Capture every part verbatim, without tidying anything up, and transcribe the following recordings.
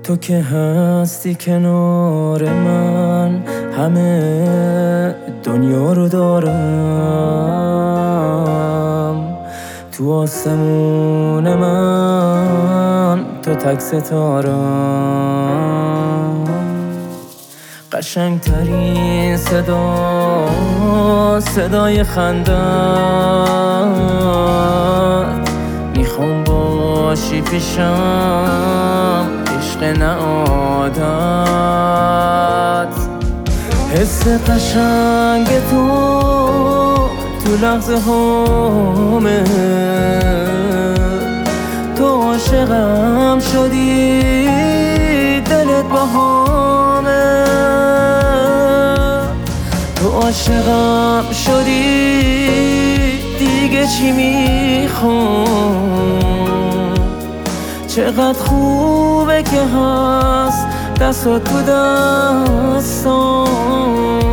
تو که هستی کنار من، همه دنیا رو دارم. تو آسمون من تو تک ستارم. قشنگترین صدا صدای خندت، میخوام باشی پیشم عشق نه عادت. حس قشنگ تو تو لحظه هامه، تو عاشقم شدی دلت باهامه. تو عاشقم شدی دیگه چی میخوام. چقدر خوبه که هست دستات تو دستام.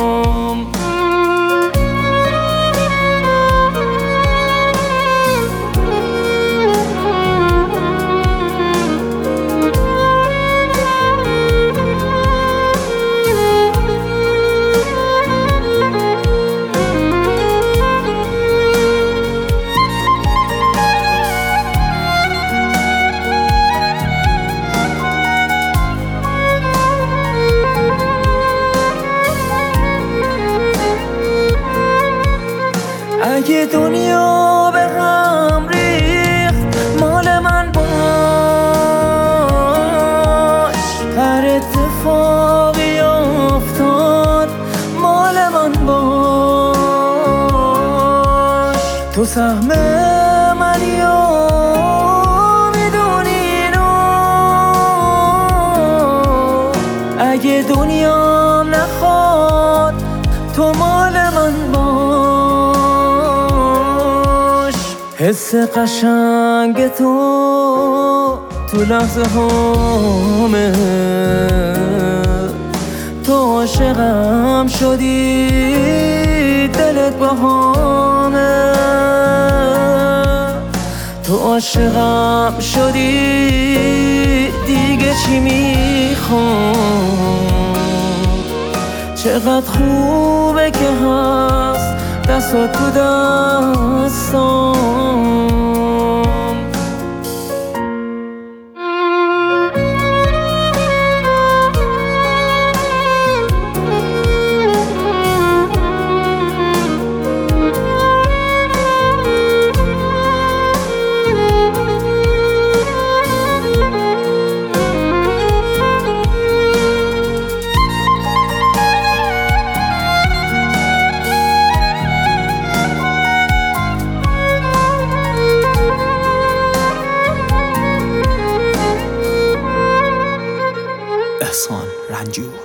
اگه دنیا به هم ریخت مال من باش، هر اتفاقی افتاد مال من باش. تو سهم منی و میدونی اینو، اگه دنیام نخواد تو مال من باش. حس قشنگ تو تو لحظه هامه، تو عاشقم شدی دلت باهامه. تو عاشقم شدی دیگه چی میخوام. چقدر خوبه که هست دستات تو دستام. احسان رنجور.